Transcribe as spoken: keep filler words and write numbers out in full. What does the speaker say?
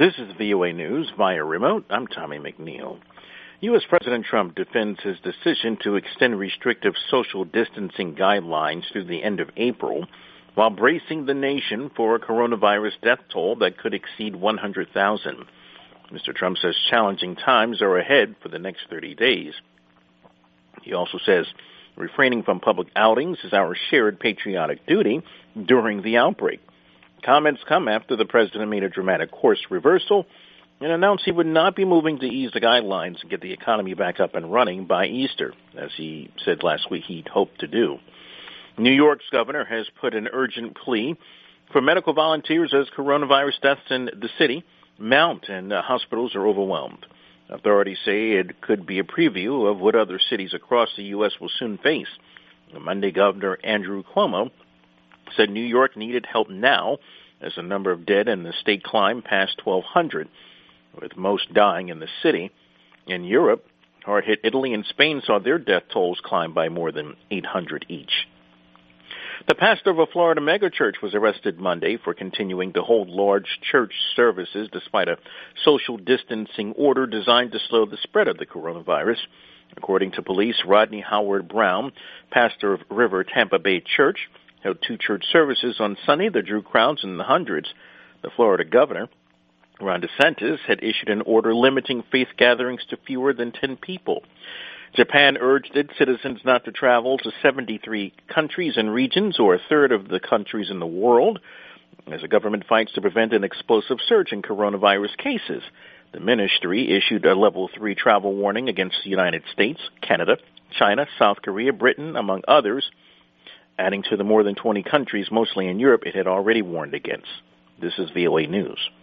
This is V O A News via remote. I'm Tommy McNeil. U S. President Trump defends his decision to extend restrictive social distancing guidelines through the end of April while bracing the nation for a coronavirus death toll that could exceed one hundred thousand. Mister Trump says challenging times are ahead for the next thirty days. He also says refraining from public outings is our shared patriotic duty during the outbreak. Comments come after the president made a dramatic course reversal and announced he would not be moving to ease the guidelines and get the economy back up and running by Easter, as he said last week he'd hoped to do. New York's governor has put an urgent plea for medical volunteers as coronavirus deaths in the city mount and uh, hospitals are overwhelmed. Authorities say it could be a preview of what other cities across the U S will soon face. Monday, Governor Andrew Cuomo said New York needed help now as the number of dead in the state climbed past twelve hundred, with most dying in the city. In Europe, hard-hit Italy and Spain saw their death tolls climb by more than eight hundred each. The pastor of a Florida megachurch was arrested Monday for continuing to hold large church services despite a social distancing order designed to slow the spread of the coronavirus. According to police, Rodney Howard Brown, pastor of River Tampa Bay Church, held two church services on Sunday that drew crowds in the hundreds. The Florida governor, Ron DeSantis, had issued an order limiting faith gatherings to fewer than ten people. Japan urged its citizens not to travel to seventy-three countries and regions, or a third of the countries in the world, as the government fights to prevent an explosive surge in coronavirus cases. The ministry issued a level three travel warning against the United States, Canada, China, South Korea, Britain, among others, adding to the more than twenty countries, mostly in Europe, it had already warned against. This is V O A News.